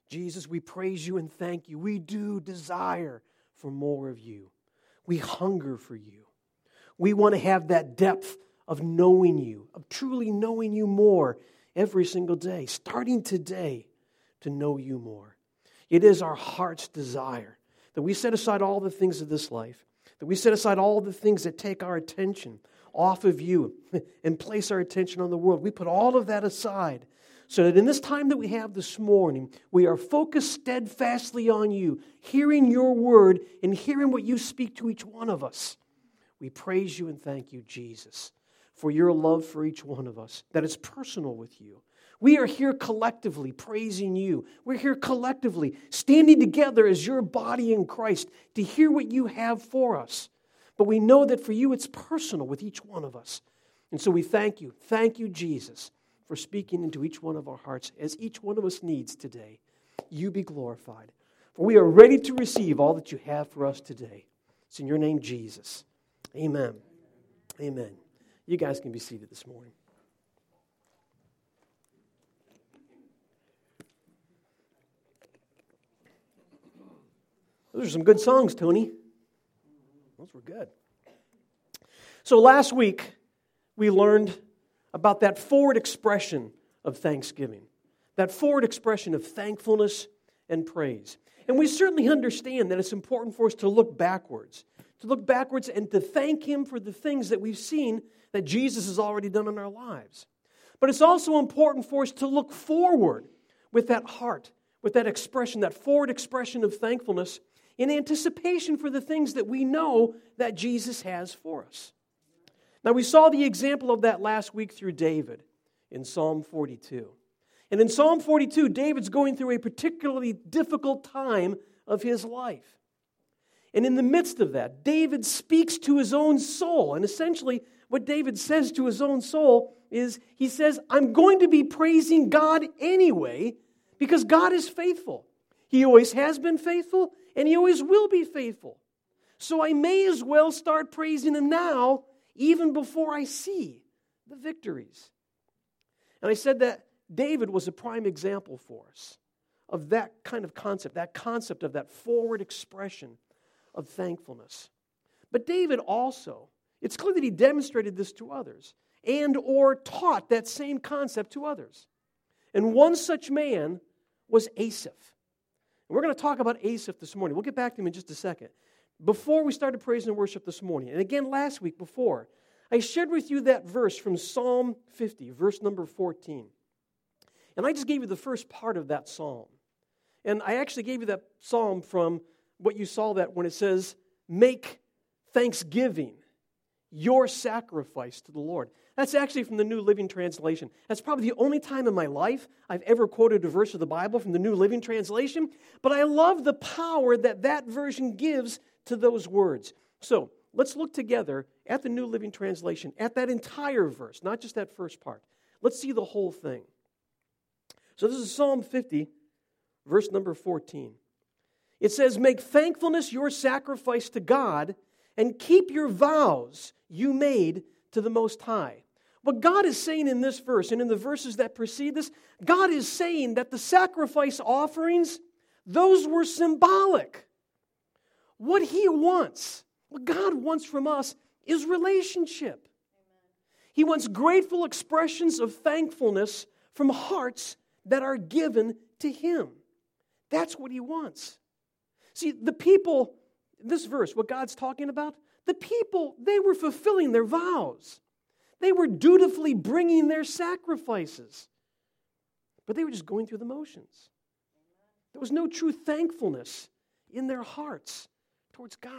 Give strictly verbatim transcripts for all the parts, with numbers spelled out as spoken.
Jesus, we praise you and thank you. We do desire for more of you. We hunger for you. We want to have that depth of knowing you, of truly knowing you more every single day, starting today to know you more. It is our heart's desire that we set aside all the things of this life, that we set aside all the things that take our attention off of you and place our attention on the world. We put all of that aside so that in this time that we have this morning, we are focused steadfastly on you, hearing your word and hearing what you speak to each one of us. We praise you and thank you, Jesus, for your love for each one of us, that is personal with you. We are here collectively praising you. We're here collectively standing together as your body in Christ to hear what you have for us. But we know that for you it's personal with each one of us. And so we thank you. Thank you, Jesus, for speaking into each one of our hearts as each one of us needs today. You be glorified. For we are ready to receive all that you have for us today. It's in your name, Jesus. Amen. Amen. You guys can be seated this morning. Those are some good songs, Tony. Those were good. So last week, we learned about that forward expression of thanksgiving, that forward expression of thankfulness and praise. And we certainly understand that it's important for us to look backwards, to look backwards and to thank Him for the things that we've seen that Jesus has already done in our lives. But it's also important for us to look forward with that heart, with that expression, that forward expression of thankfulness in anticipation for the things that we know that Jesus has for us. Now, we saw the example of that last week through David in Psalm forty-two. And in Psalm forty-two, David's going through a particularly difficult time of his life. And in the midst of that, David speaks to his own soul. And essentially, what David says to his own soul is, he says, I'm going to be praising God anyway because God is faithful. He always has been faithful, and He always will be faithful. So I may as well start praising Him now, even before I see the victories. And I said that David was a prime example for us of that kind of concept, that concept of that forward expression of thankfulness. But David also, it's clear that he demonstrated this to others and or taught that same concept to others. And one such man was Asaph. And we're going to talk about Asaph this morning. We'll get back to him in just a second. Before we started praise and worship this morning, and again last week before, I shared with you that verse from Psalm fifty, verse number fourteen. And I just gave you the first part of that psalm. And I actually gave you that psalm from what you saw that when it says, make thanksgiving your sacrifice to the Lord. That's actually from the New Living Translation. That's probably the only time in my life I've ever quoted a verse of the Bible from the New Living Translation. But I love the power that that version gives to those words. So let's look together at the New Living Translation, at that entire verse, not just that first part. Let's see the whole thing. So this is Psalm fifty, verse number fourteen. It says, make thankfulness your sacrifice to God and keep your vows you made to the Most High. What God is saying in this verse and in the verses that precede this, God is saying that the sacrifice offerings, those were symbolic. What He wants, what God wants from us is relationship. He wants grateful expressions of thankfulness from hearts that are given to Him. That's what He wants. See, the people, this verse, what God's talking about, the people, they were fulfilling their vows. They were dutifully bringing their sacrifices. But they were just going through the motions. There was no true thankfulness in their hearts towards God.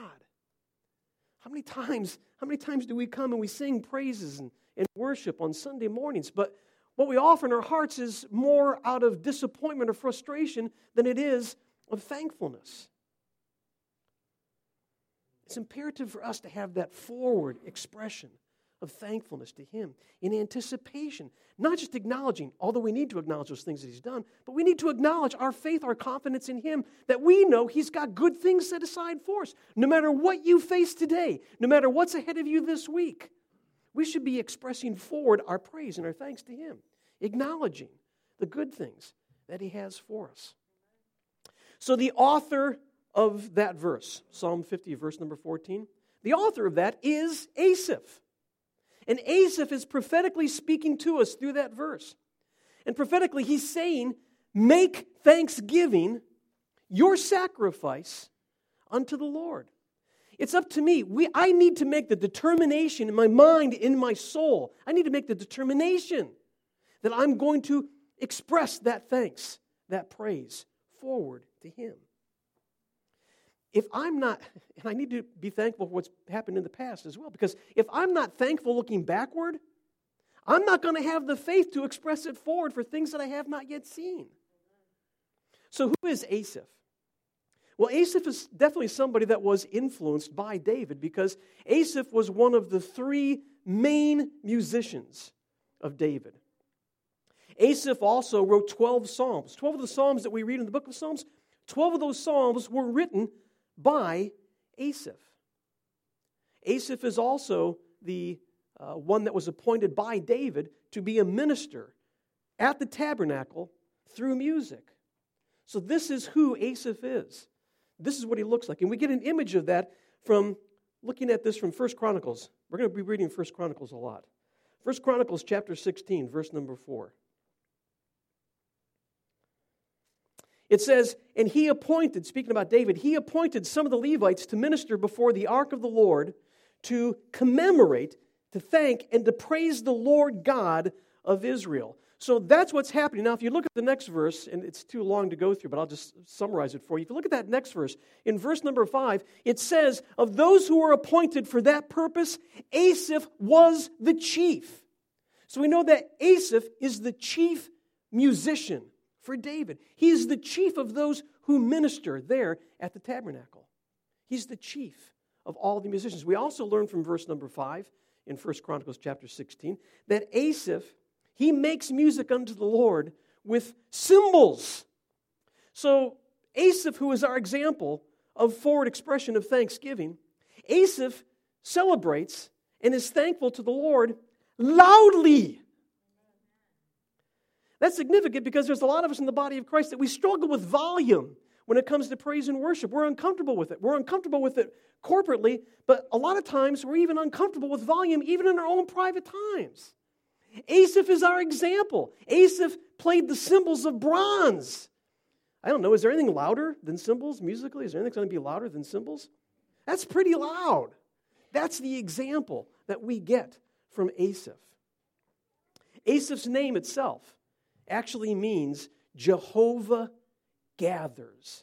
How many times, how many times do we come and we sing praises and, and worship on Sunday mornings, but what we offer in our hearts is more out of disappointment or frustration than it is of thankfulness. It's imperative for us to have that forward expression of thankfulness to Him in anticipation, not just acknowledging, although we need to acknowledge those things that He's done, but we need to acknowledge our faith, our confidence in Him, that we know He's got good things set aside for us. No matter what you face today, no matter what's ahead of you this week, we should be expressing forward our praise and our thanks to Him, acknowledging the good things that He has for us. So the author of that verse, Psalm fifty, verse number fourteen, the author of that is Asaph. And Asaph is prophetically speaking to us through that verse. And prophetically, he's saying, make thanksgiving your sacrifice unto the Lord. It's up to me. We, I need to make the determination in my mind, in my soul. I need to make the determination that I'm going to express that thanks, that praise forward to Him. If I'm not, and I need to be thankful for what's happened in the past as well, because if I'm not thankful looking backward, I'm not going to have the faith to express it forward for things that I have not yet seen. So who is Asaph? Well, Asaph is definitely somebody that was influenced by David, because Asaph was one of the three main musicians of David. Asaph also wrote twelve psalms. twelve of the psalms that we read in the book of Psalms, twelve of those psalms were written by Asaph. Asaph is also the uh, one that was appointed by David to be a minister at the tabernacle through music. So this is who Asaph is. This is what he looks like. And we get an image of that from looking at this from First Chronicles. We're going to be reading First Chronicles a lot. First Chronicles chapter sixteen, verse number four. It says, and he appointed, speaking about David, he appointed some of the Levites to minister before the ark of the Lord to commemorate, to thank, and to praise the Lord God of Israel. So that's what's happening. Now, if you look at the next verse, and it's too long to go through, but I'll just summarize it for you. If you look at that next verse, in verse number five, it says, of those who were appointed for that purpose, Asaph was the chief. So we know that Asaph is the chief musician for David. He's the chief of those who minister there at the tabernacle. He's the chief of all the musicians. We also learn from verse number five in First Chronicles chapter sixteen that Asaph, he makes music unto the Lord with cymbals. So Asaph, who is our example of forward expression of thanksgiving, Asaph celebrates and is thankful to the Lord loudly. That's significant because there's a lot of us in the body of Christ that we struggle with volume when it comes to praise and worship. We're uncomfortable with it. We're uncomfortable with it corporately, but a lot of times we're even uncomfortable with volume even in our own private times. Asaph is our example. Asaph played the cymbals of bronze. I don't know, is there anything louder than cymbals musically? Is there anything going to be louder than cymbals? That's pretty loud. That's the example that we get from Asaph. Asaph's name itself actually means Jehovah gathers.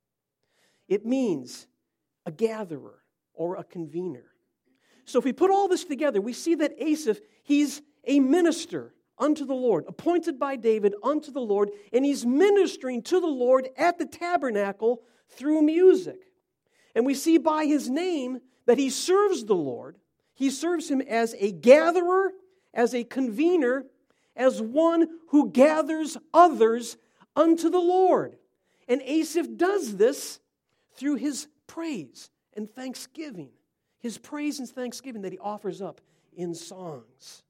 It means a gatherer or a convener. So if we put all this together, we see that Asaph, he's a minister unto the Lord, appointed by David unto the Lord, and he's ministering to the Lord at the tabernacle through music. And we see by his name that he serves the Lord. He serves him as a gatherer, as a convener, as one who gathers others unto the Lord. And Asaph does this through his praise and thanksgiving. His praise and thanksgiving that he offers up in songs.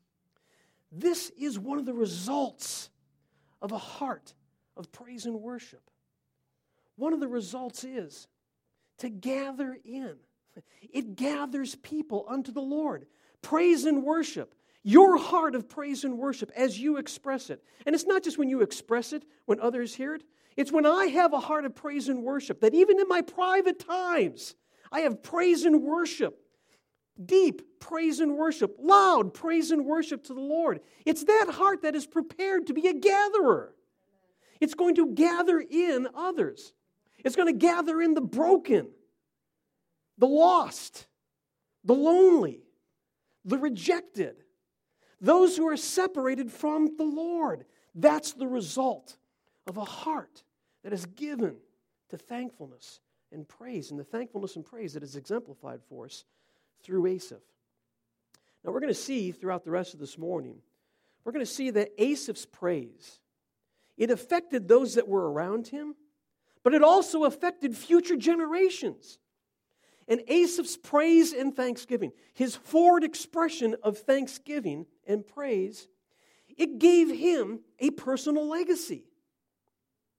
This is one of the results of a heart of praise and worship. One of the results is to gather in. It gathers people unto the Lord. Praise and worship. Your heart of praise and worship as you express it. And it's not just when you express it, when others hear it. It's when I have a heart of praise and worship that even in my private times, I have praise and worship. Deep praise and worship. Loud praise and worship to the Lord. It's that heart that is prepared to be a gatherer. It's going to gather in others. It's going to gather in the broken, the lost, the lonely, the rejected. Those who are separated from the Lord. That's the result of a heart that is given to thankfulness and praise, and the thankfulness and praise that is exemplified for us through Asaph. Now we're going to see throughout the rest of this morning, we're going to see that Asaph's praise, it affected those that were around him, but it also affected future generations. And Asaph's praise and thanksgiving, his forward expression of thanksgiving and praise, it gave him a personal legacy.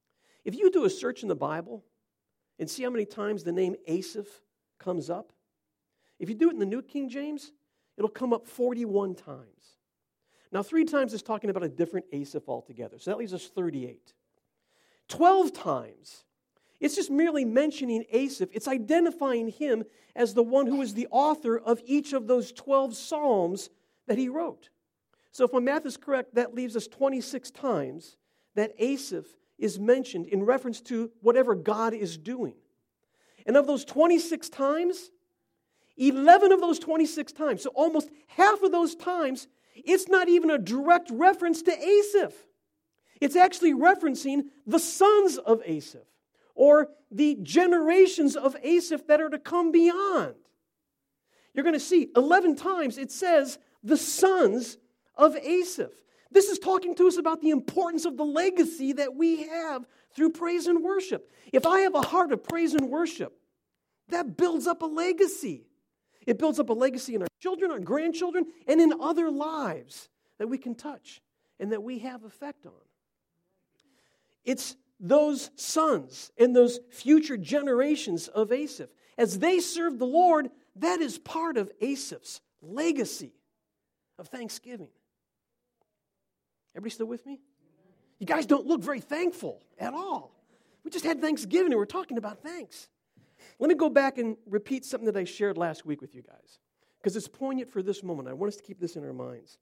If you do a search in the Bible and see how many times the name Asaph comes up, if you do it in the New King James, it'll come up forty-one times. Now, three times is talking about a different Asaph altogether, so that leaves us thirty-eight. Twelve times, it's just merely mentioning Asaph. It's identifying him as the one who is the author of each of those twelve psalms that he wrote. So if my math is correct, that leaves us twenty-six times that Asaph is mentioned in reference to whatever God is doing. And of those twenty-six times, eleven of those twenty-six times, so almost half of those times, it's not even a direct reference to Asaph. It's actually referencing the sons of Asaph, or the generations of Asaph that are to come beyond. You're going to see eleven times it says the sons of Asaph. This is talking to us about the importance of the legacy that we have through praise and worship. If I have a heart of praise and worship, that builds up a legacy. It builds up a legacy in our children, our grandchildren, and in other lives that we can touch and that we have effect on. It's those sons and those future generations of Asaph. As they serve the Lord, that is part of Asaph's legacy of thanksgiving. Everybody still with me? You guys don't look very thankful at all. We just had Thanksgiving and we're talking about thanks. Let me go back and repeat something that I shared last week with you guys, because it's poignant for this moment. I want us to keep this in our minds.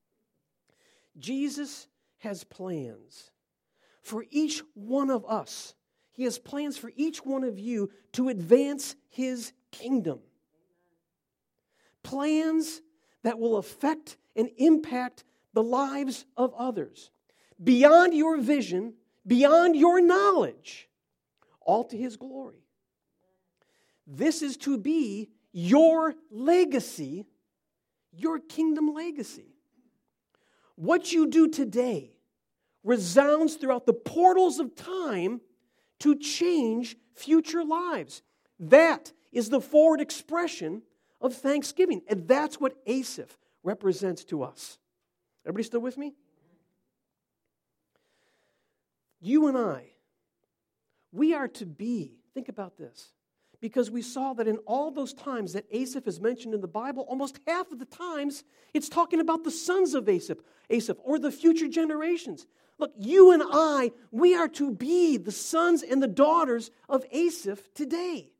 Jesus has plans for each one of us. He has plans for each one of you to advance His kingdom. Plans that will affect and impact the lives of others, beyond your vision, beyond your knowledge, all to His glory. This is to be your legacy, your kingdom legacy. What you do today resounds throughout the portals of time to change future lives. That is the forward expression of thanksgiving, and that's what Asaph represents to us. Everybody still with me? You and I, we are to be, think about this, because we saw that in all those times that Asaph is mentioned in the Bible, almost half of the times it's talking about the sons of Asaph, Asaph, or the future generations. Look, you and I, we are to be the sons and the daughters of Asaph today.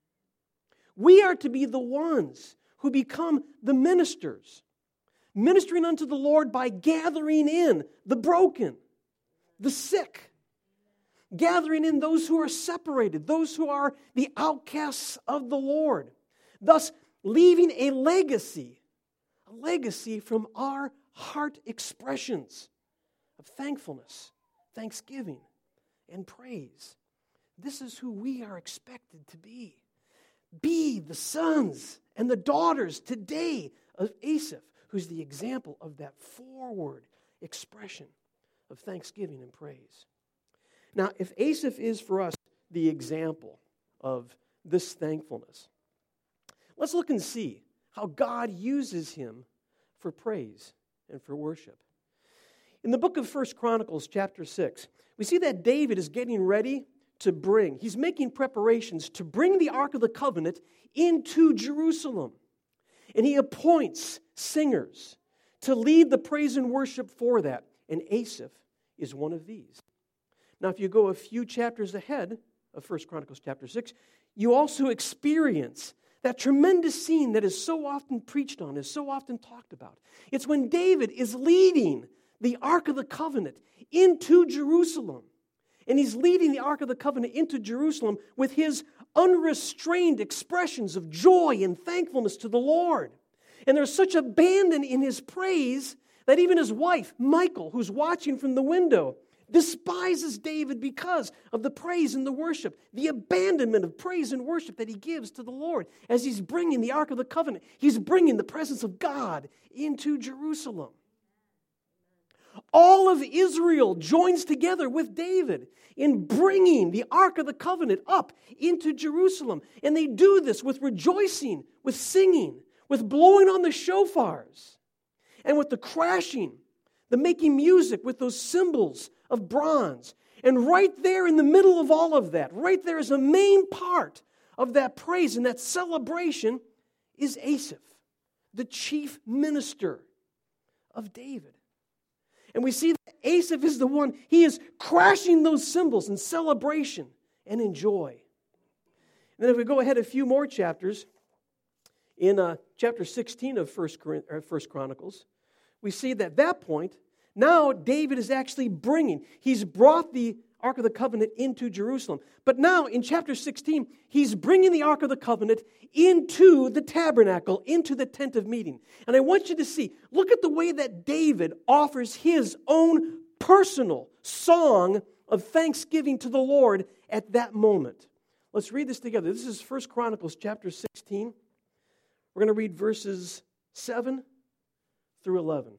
We are to be the ones who become the ministers, ministering unto the Lord by gathering in the broken, the sick, gathering in those who are separated, those who are the outcasts of the Lord, thus leaving a legacy, a legacy from our heart expressions of thankfulness, thanksgiving, and praise. This is who we are expected to be. Be the sons and the daughters today of Asaph, who's the example of that forward expression of thanksgiving and praise. Now, if Asaph is for us the example of this thankfulness, let's look and see how God uses him for praise and for worship. In the book of First Chronicles, chapter six, we see that David is getting ready to bring, he's making preparations to bring the Ark of the Covenant into Jerusalem. And he appoints singers to lead the praise and worship for that. And Asaph is one of these. Now, if you go a few chapters ahead of First Chronicles chapter six, you also experience that tremendous scene that is so often preached on, is so often talked about. It's when David is leading the Ark of the Covenant into Jerusalem. And he's leading the Ark of the Covenant into Jerusalem with his unrestrained expressions of joy and thankfulness to the Lord. And there's such abandon in his praise that even his wife, Michal, who's watching from the window, despises David because of the praise and the worship, the abandonment of praise and worship that he gives to the Lord as he's bringing the Ark of the Covenant. He's bringing the presence of God into Jerusalem. All of Israel joins together with David in bringing the Ark of the Covenant up into Jerusalem. And they do this with rejoicing, with singing, with blowing on the shofars, and with the crashing, the making music with those cymbals of bronze. And right there in the middle of all of that, right there is a main part of that praise and that celebration is Asaph, the chief minister of David. And we see that Asaph is the one, he is crashing those cymbals in celebration and in joy. And then if we go ahead a few more chapters, in uh, chapter sixteen of First Chronicles, we see that at that point, now David is actually bringing, he's brought the Ark of the Covenant into Jerusalem. But now in chapter sixteen, he's bringing the Ark of the Covenant into the tabernacle, into the tent of meeting. And I want you to see, look at the way that David offers his own personal song of thanksgiving to the Lord at that moment. Let's read this together. This is First Chronicles chapter sixteen. We're going to read verses seven through eleven.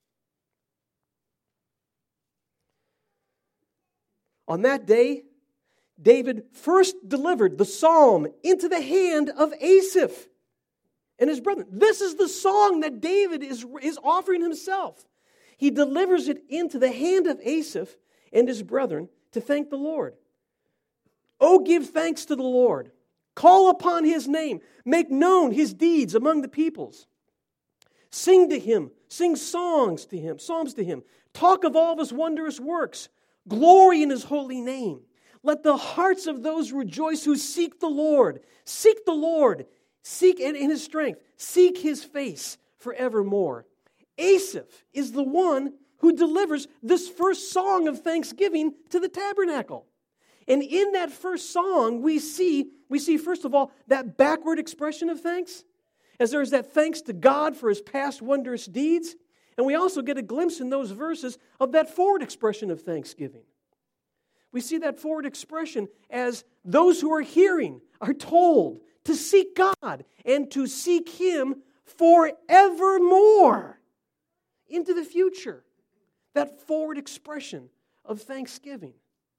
On that day, David first delivered the psalm into the hand of Asaph and his brethren. This is the song that David is, is offering himself. He delivers it into the hand of Asaph and his brethren to thank the Lord. Oh, give thanks to the Lord. Call upon his name. Make known his deeds among the peoples. Sing to him. Sing songs to him, psalms to him. Talk of all of his wondrous works. Glory in his holy name. Let the hearts of those rejoice who seek the Lord. Seek the Lord. Seek in his strength. Seek his face forevermore. Asaph is the one who delivers this first song of thanksgiving to the tabernacle. And in that first song, we see, we see first of all, that backward expression of thanks, as there is that thanks to God for his past wondrous deeds. And we also get a glimpse in those verses of that forward expression of thanksgiving. We see that forward expression as those who are hearing are told to seek God and to seek him forevermore into the future. That forward expression of thanksgiving.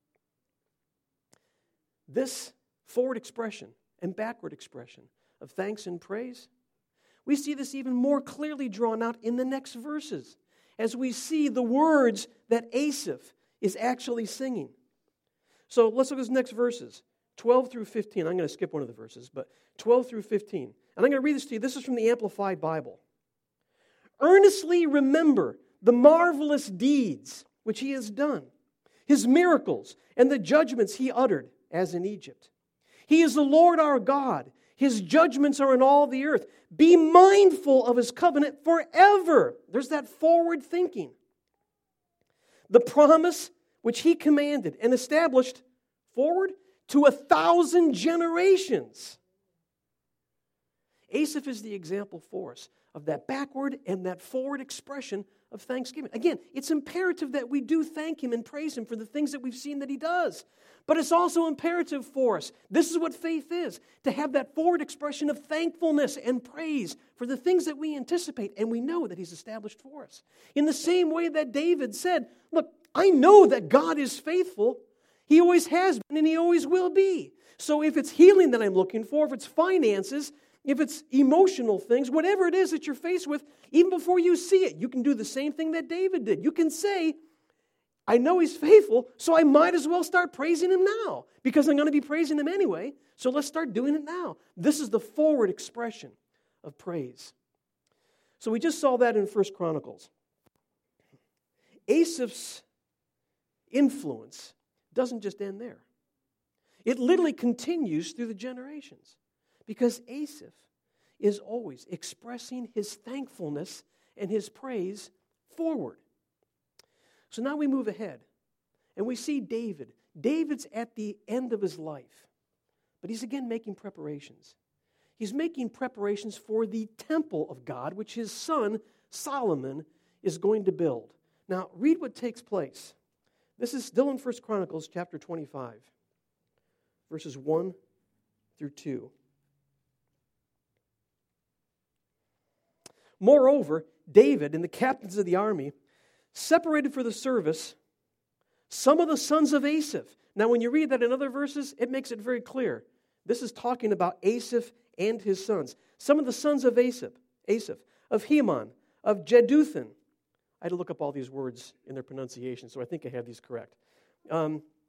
This forward expression and backward expression of thanks and praise, we see this even more clearly drawn out in the next verses as we see the words that Asaph is actually singing. So let's look at those next verses, twelve through fifteen. I'm going to skip one of the verses, but twelve through fifteen. And I'm going to read this to you. This is from the Amplified Bible. Earnestly remember the marvelous deeds which he has done, his miracles and the judgments he uttered, as in Egypt. He is the Lord our God. His judgments are in all the earth. Be mindful of his covenant forever. There's that forward thinking. The promise which he commanded and established forward to a thousand generations. Asaph is the example for us of that backward and that forward expression of thanksgiving. Again, it's imperative that we do thank him and praise him for the things that we've seen that he does. But it's also imperative for us. This is what faith is, to have that forward expression of thankfulness and praise for the things that we anticipate and we know that he's established for us. In the same way that David said, look, I know that God is faithful. He always has been and he always will be. So if it's healing that I'm looking for, if it's finances, if it's emotional things, whatever it is that you're faced with, even before you see it, you can do the same thing that David did. You can say, I know he's faithful, so I might as well start praising him now because I'm going to be praising him anyway, so let's start doing it now. This is the forward expression of praise. So we just saw that in First Chronicles. Asaph's influence doesn't just end there. It literally continues through the generations because Asaph is always expressing his thankfulness and his praise forward. So now we move ahead, and we see David. David's at the end of his life, but he's again making preparations. He's making preparations for the temple of God, which his son Solomon is going to build. Now, read what takes place. This is still in First Chronicles chapter twenty-five, verses one through two. Moreover, David and the captains of the army separated for the service some of the sons of Asaph. Now, when you read that in other verses, it makes it very clear. This is talking about Asaph and his sons. Some of the sons of Asaph, Asaph, of Heman, of Jeduthun. I had to look up all these words in their pronunciation, so I think I have these correct. Um,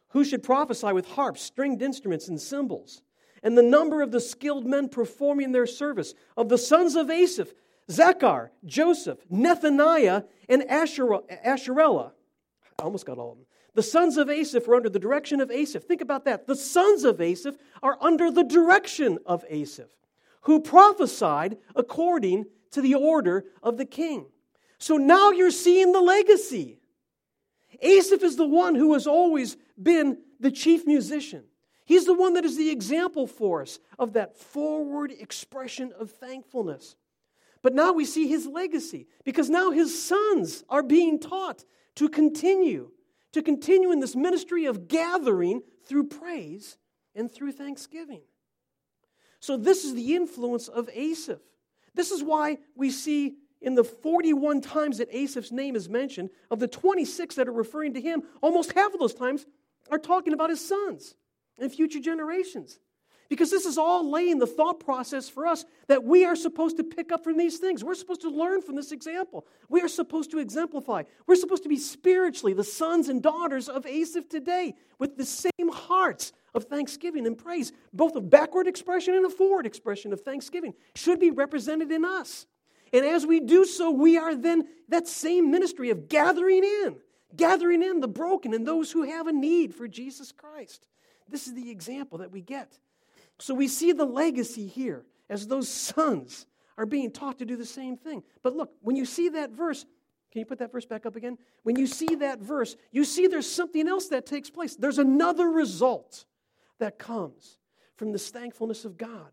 who should prophesy with harps, stringed instruments, and cymbals. And the number of the skilled men performing their service, of the sons of Asaph, Zechar, Joseph, Nethaniah, and Asherellah. I almost got all of them. The sons of Asaph are under the direction of Asaph. Think about that. The sons of Asaph are under the direction of Asaph, who prophesied according to the order of the king. So now you're seeing the legacy. Asaph is the one who has always been the chief musician. He's the one that is the example for us of that forward expression of thankfulness. But now we see his legacy, because now his sons are being taught to continue, to continue in this ministry of gathering through praise and through thanksgiving. So this is the influence of Asaph. This is why we see in the forty-one times that Asaph's name is mentioned, of the twenty-six that are referring to him, almost half of those times are talking about his sons and future generations. Because this is all laying the thought process for us that we are supposed to pick up from these things. We're supposed to learn from this example. We are supposed to exemplify. We're supposed to be spiritually the sons and daughters of Asaph today with the same hearts of thanksgiving and praise. Both a backward expression and a forward expression of thanksgiving should be represented in us. And as we do so, we are then that same ministry of gathering in, gathering in the broken and those who have a need for Jesus Christ. This is the example that we get. So we see the legacy here as those sons are being taught to do the same thing. But look, when you see that verse, can you put that verse back up again? When you see that verse, you see there's something else that takes place. There's another result that comes from this thankfulness of God.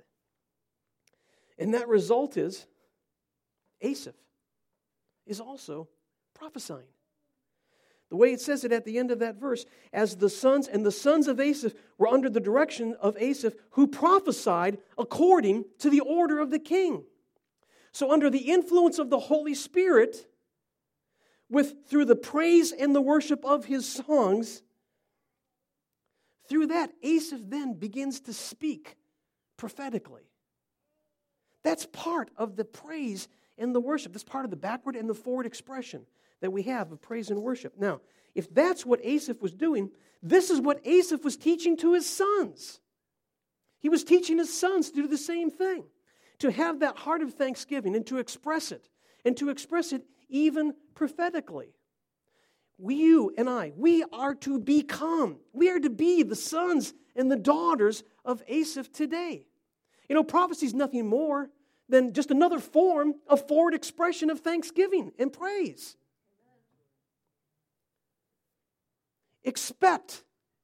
And that result is Asaph is also prophesying. The way it says it at the end of that verse, as the sons and the sons of Asaph were under the direction of Asaph, who prophesied according to the order of the king. So under the influence of the Holy Spirit, with through the praise and the worship of his songs, through that, Asaph then begins to speak prophetically. That's part of the praise and the worship. That's part of the backward and the forward expression that we have of praise and worship. Now, if that's what Asaph was doing, this is what Asaph was teaching to his sons. He was teaching his sons to do the same thing, to have that heart of thanksgiving and to express it, and to express it even prophetically. We, you and I, we are to become, we are to be the sons and the daughters of Asaph today. You know, prophecy is nothing more than just another form of forward expression of thanksgiving and praise. Expect,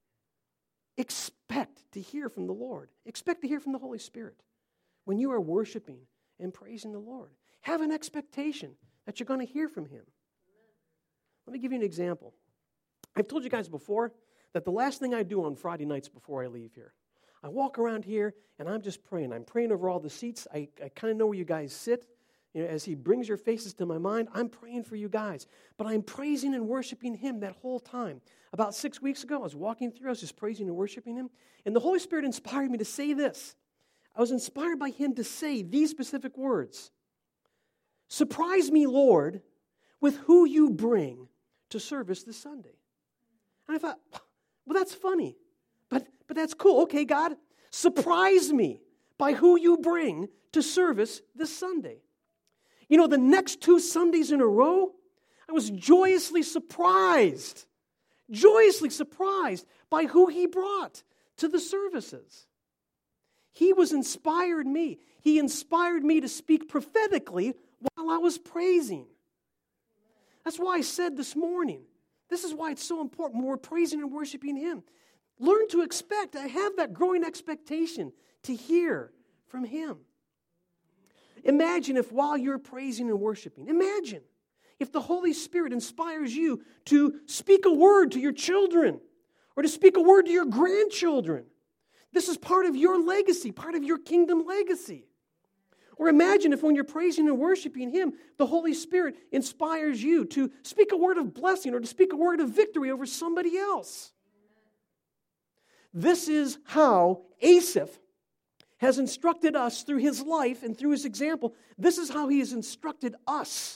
expect to hear from the Lord. Expect to hear from the Holy Spirit when you are worshiping and praising the Lord. Have an expectation that you're going to hear from Him. Let me give you an example. I've told you guys before that the last thing I do on Friday nights before I leave here, I walk around here and I'm just praying. I'm praying over all the seats. I, I kind of know where you guys sit. You know, as He brings your faces to my mind, I'm praying for you guys. But I'm praising and worshiping Him that whole time. About six weeks ago, I was walking through, I was just praising and worshiping Him. And the Holy Spirit inspired me to say this. I was inspired by Him to say these specific words. Surprise me, Lord, with who you bring to service this Sunday. And I thought, well, that's funny. But, but that's cool. Okay, God, surprise me by who you bring to service this Sunday. You know, the next two Sundays in a row, I was joyously surprised, joyously surprised by who He brought to the services. He was inspired me. He inspired me to speak prophetically while I was praising. That's why I said this morning, this is why it's so important when we're praising and worshiping Him. Learn to expect, I have that growing expectation to hear from Him. Imagine if while you're praising and worshiping, imagine if the Holy Spirit inspires you to speak a word to your children or to speak a word to your grandchildren. This is part of your legacy, part of your kingdom legacy. Or imagine if when you're praising and worshiping Him, the Holy Spirit inspires you to speak a word of blessing or to speak a word of victory over somebody else. This is how Asaph has instructed us through his life and through his example. This is how he has instructed us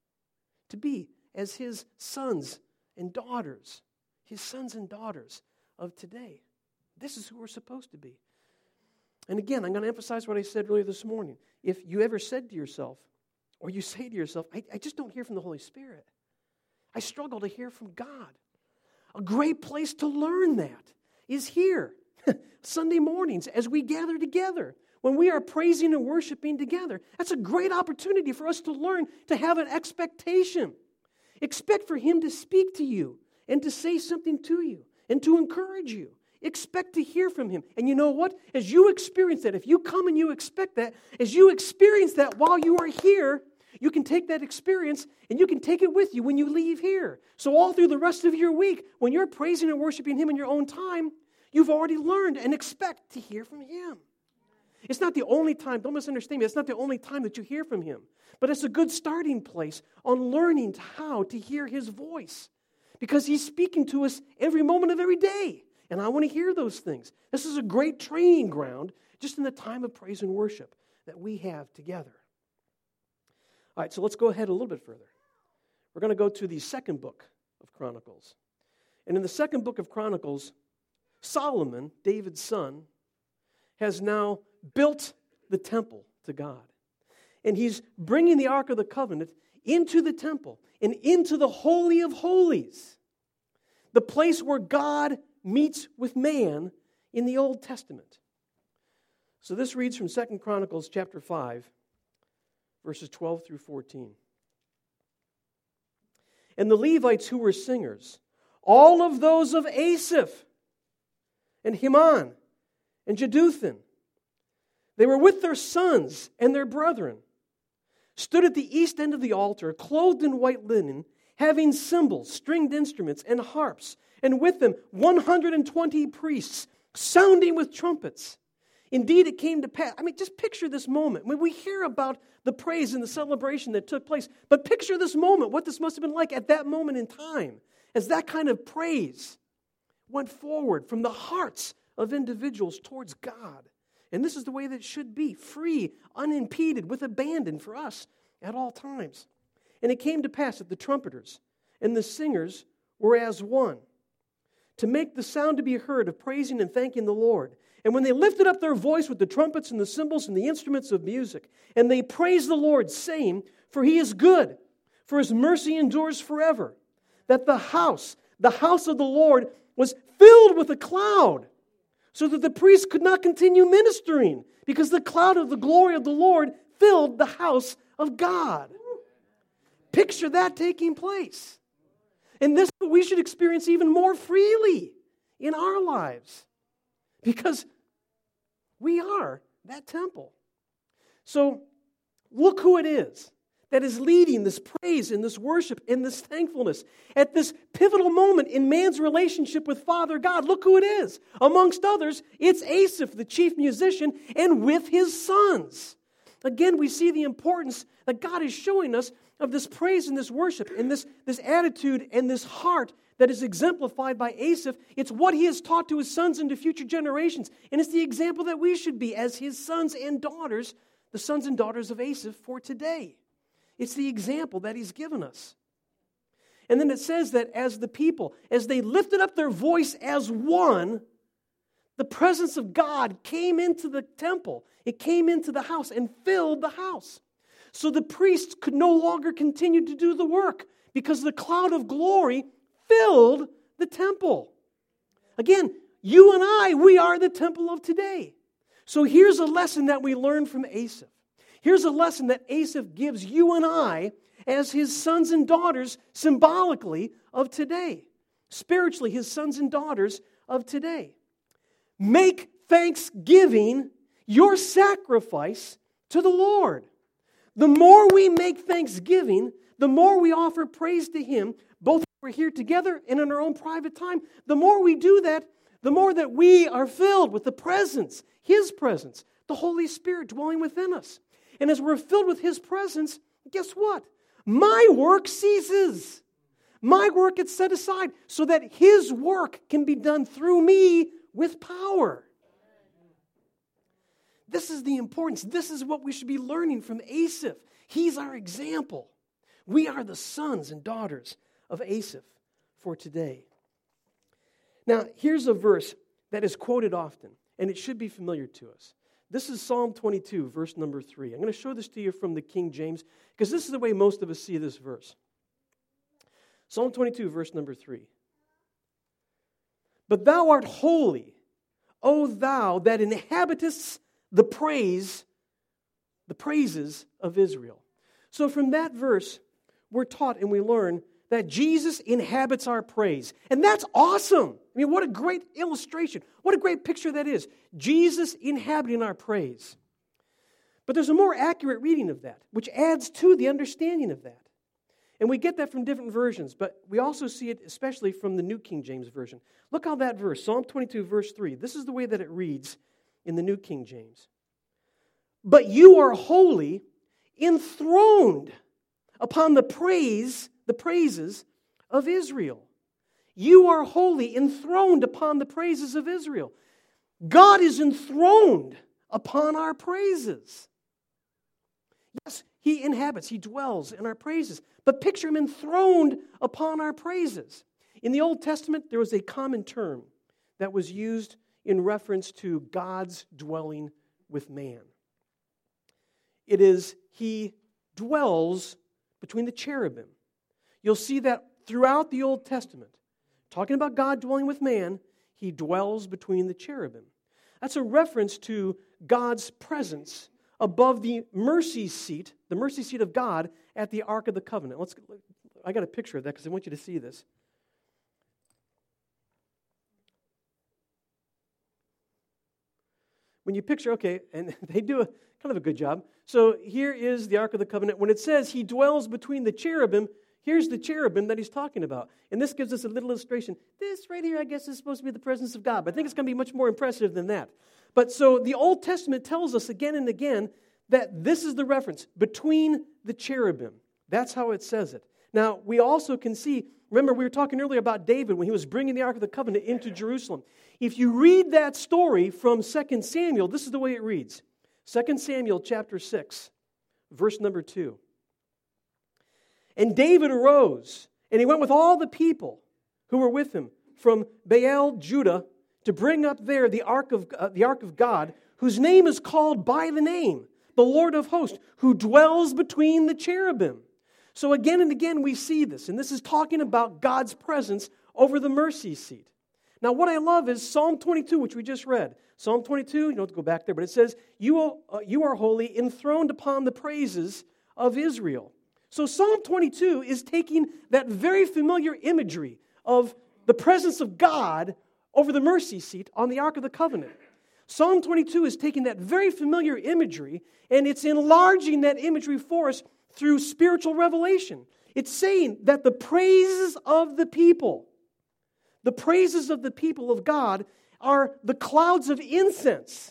to be as his sons and daughters, his sons and daughters of today. This is who we're supposed to be. And again, I'm going to emphasize what I said earlier this morning. If you ever said to yourself, or you say to yourself, I, I just don't hear from the Holy Spirit. I struggle to hear from God. A great place to learn that is here, Sunday mornings, as we gather together. When we are praising and worshiping together, that's a great opportunity for us to learn to have an expectation. Expect for Him to speak to you and to say something to you and to encourage you. Expect to hear from Him. And you know what? As you experience that, if you come and you expect that, as you experience that while you are here, you can take that experience and you can take it with you when you leave here. So all through the rest of your week, when you're praising and worshiping Him in your own time, you've already learned and expect to hear from Him. It's not the only time, don't misunderstand me, it's not the only time that you hear from Him. But it's a good starting place on learning how to hear His voice. Because He's speaking to us every moment of every day. And I want to hear those things. This is a great training ground just in the time of praise and worship that we have together. All right, so let's go ahead a little bit further. We're going to go to the second book of Chronicles. And in the second book of Chronicles, Solomon, David's son, has now built the temple to God. And he's bringing the Ark of the Covenant into the temple and into the Holy of Holies, the place where God meets with man in the Old Testament. So this reads from Second Chronicles chapter five, verses twelve through fourteen. And the Levites who were singers, all of those of Asaph and Heman and Jeduthun, they were with their sons and their brethren, stood at the east end of the altar, clothed in white linen, having cymbals, stringed instruments, and harps, and with them one hundred twenty priests, sounding with trumpets. Indeed, it came to pass. I mean, just picture this moment. When we hear about the praise and the celebration that took place, but picture this moment, what this must have been like at that moment in time, as that kind of praise went forward from the hearts of individuals towards God. And this is the way that it should be, free, unimpeded, with abandon for us at all times. And it came to pass that the trumpeters and the singers were as one, to make the sound to be heard of praising and thanking the Lord. And when they lifted up their voice with the trumpets and the cymbals and the instruments of music, and they praised the Lord, saying, for He is good, for His mercy endures forever, that the house, the house of the Lord, was filled with a cloud, so that the priests could not continue ministering, because the cloud of the glory of the Lord filled the house of God. Picture that taking place. And this we should experience even more freely in our lives, because we are that temple. So look who it is that is leading this praise and this worship and this thankfulness at this pivotal moment in man's relationship with Father God. Look who it is. Amongst others, it's Asaph, the chief musician, and with his sons. Again, we see the importance that God is showing us of this praise and this worship and this, this attitude and this heart that is exemplified by Asaph. It's what he has taught to his sons and to future generations. And it's the example that we should be as his sons and daughters, the sons and daughters of Asaph for today. It's the example that he's given us. And then it says that as the people, as they lifted up their voice as one, the presence of God came into the temple. It came into the house and filled the house. So the priests could no longer continue to do the work because the cloud of glory filled the temple. Again, you and I, we are the temple of today. So here's a lesson that we learn from Asaph. Here's a lesson that Asaph gives you and I as his sons and daughters symbolically of today. Spiritually, his sons and daughters of today. Make thanksgiving your sacrifice to the Lord. The more we make thanksgiving, the more we offer praise to Him, both when we're here together and in our own private time. The more we do that, the more that we are filled with the presence, His presence, the Holy Spirit dwelling within us. And as we're filled with His presence, guess what? My work ceases. My work gets set aside so that His work can be done through me with power. This is the importance. This is what we should be learning from Asaph. He's our example. We are the sons and daughters of Asaph for today. Now, here's a verse that is quoted often, and it should be familiar to us. This is Psalm twenty-two, verse number three. I'm going to show this to you from the King James, because this is the way most of us see this verse. Psalm twenty-two, verse number three. But thou art holy, O thou that inhabitest the praise, the praises of Israel. So from that verse, we're taught and we learn that Jesus inhabits our praise. And that's awesome. I mean, what a great illustration. What a great picture that is. Jesus inhabiting our praise. But there's a more accurate reading of that, which adds to the understanding of that. And we get that from different versions, but we also see it especially from the New King James Version. Look how that verse, Psalm twenty-two, verse three, this is the way that it reads in the New King James. But you are holy, enthroned upon the praise, the praises of Israel. You are holy, enthroned upon the praises of Israel. God is enthroned upon our praises. Yes, He inhabits, He dwells in our praises. But picture Him enthroned upon our praises. In the Old Testament, there was a common term that was used in reference to God's dwelling with man. It is, He dwells between the cherubim. You'll see that throughout the Old Testament. Talking about God dwelling with man, He dwells between the cherubim. That's a reference to God's presence above the mercy seat, the mercy seat of God at the Ark of the Covenant. Let's. I got a picture of that because I want you to see this. When you picture, okay, and they do a kind of a good job. So here is the Ark of the Covenant. When it says He dwells between the cherubim, here's the cherubim that He's talking about. And this gives us a little illustration. This right here, I guess, is supposed to be the presence of God. But I think it's going to be much more impressive than that. But so the Old Testament tells us again and again that this is the reference, between the cherubim. That's how it says it. Now, we also can see, remember we were talking earlier about David when he was bringing the Ark of the Covenant into Jerusalem. If you read that story from Second Samuel, this is the way it reads. Second Samuel chapter six, verse number two. And David arose, and he went with all the people who were with him from Baal, Judah, to bring up there the ark of uh, the ark of God, whose name is called by the name, the Lord of hosts, who dwells between the cherubim. So again and again we see this, and this is talking about God's presence over the mercy seat. Now what I love is Psalm twenty-two, which we just read. Psalm twenty-two, you don't have to go back there, but it says, you are, uh, you are holy, enthroned upon the praises of Israel. So Psalm twenty-two is taking that very familiar imagery of the presence of God over the mercy seat on the Ark of the Covenant. Psalm twenty-two is taking that very familiar imagery and it's enlarging that imagery for us through spiritual revelation. It's saying that the praises of the people, the praises of the people of God are the clouds of incense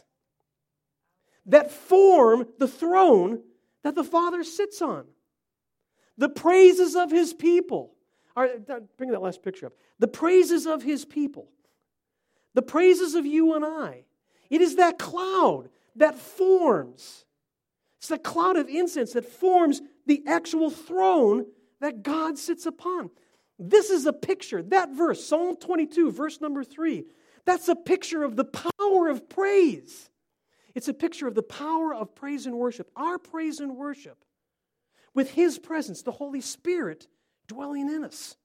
that form the throne that the Father sits on. The praises of His people. All right, bring that last picture up. The praises of His people. The praises of you and I. It is that cloud that forms. It's the cloud of incense that forms the actual throne that God sits upon. This is a picture, that verse, Psalm twenty-two, verse number three, that's a picture of the power of praise. It's a picture of the power of praise and worship. Our praise and worship with His presence, the Holy Spirit dwelling in us.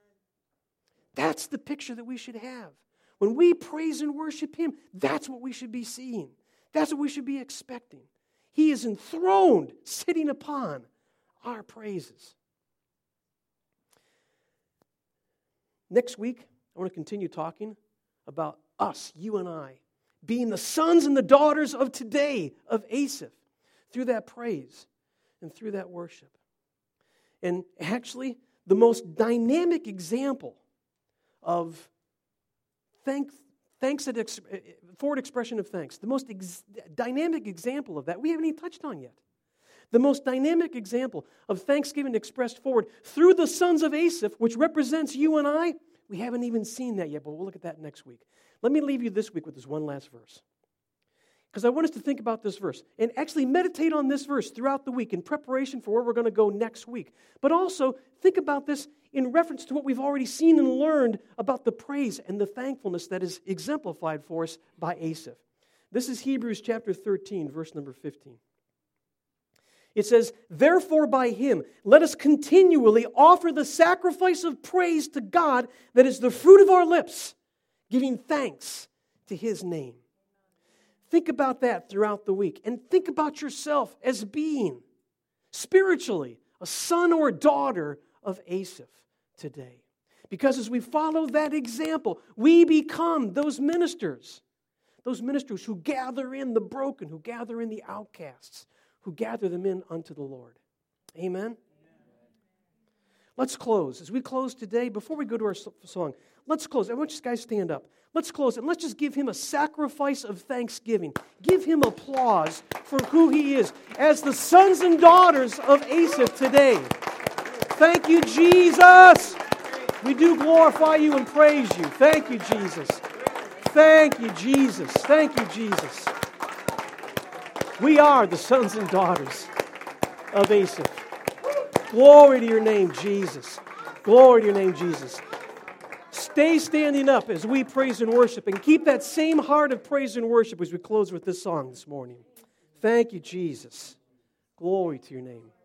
That's the picture that we should have. When we praise and worship Him, that's what we should be seeing. That's what we should be expecting. He is enthroned, sitting upon our praises. Next week, I want to continue talking about us, you and I, being the sons and the daughters of today, of Asaph, through that praise and through that worship. And actually, the most dynamic example of thanks, thanks at ex, forward expression of thanks, the most ex, dynamic example of that we haven't even touched on yet. The most dynamic example of thanksgiving expressed forward through the sons of Asaph, which represents you and I, we haven't even seen that yet, but we'll look at that next week. Let me leave you this week with this one last verse. Because I want us to think about this verse and actually meditate on this verse throughout the week in preparation for where we're going to go next week. But also think about this in reference to what we've already seen and learned about the praise and the thankfulness that is exemplified for us by Asaph. This is Hebrews chapter thirteen, verse number fifteen. It says, "Therefore by him let us continually offer the sacrifice of praise to God that is the fruit of our lips, giving thanks to his name." Think about that throughout the week. And think about yourself as being, spiritually, a son or a daughter of Asaph today. Because as we follow that example, we become those ministers. Those ministers who gather in the broken, who gather in the outcasts, who gather them in unto the Lord. Amen? Amen. Let's close. As we close today, before we go to our song, let's close. I want you guys to stand up. Let's close and let's just give him a sacrifice of thanksgiving. Give him applause for who he is as the sons and daughters of Asaph today. Thank you, Jesus. We do glorify you and praise you. Thank you, Jesus. Thank you, Jesus. Thank you, Jesus. We are the sons and daughters of Asaph. Glory to your name, Jesus. Glory to your name, Jesus. Stay standing up as we praise and worship, and keep that same heart of praise and worship as we close with this song this morning. Thank you, Jesus. Glory to your name.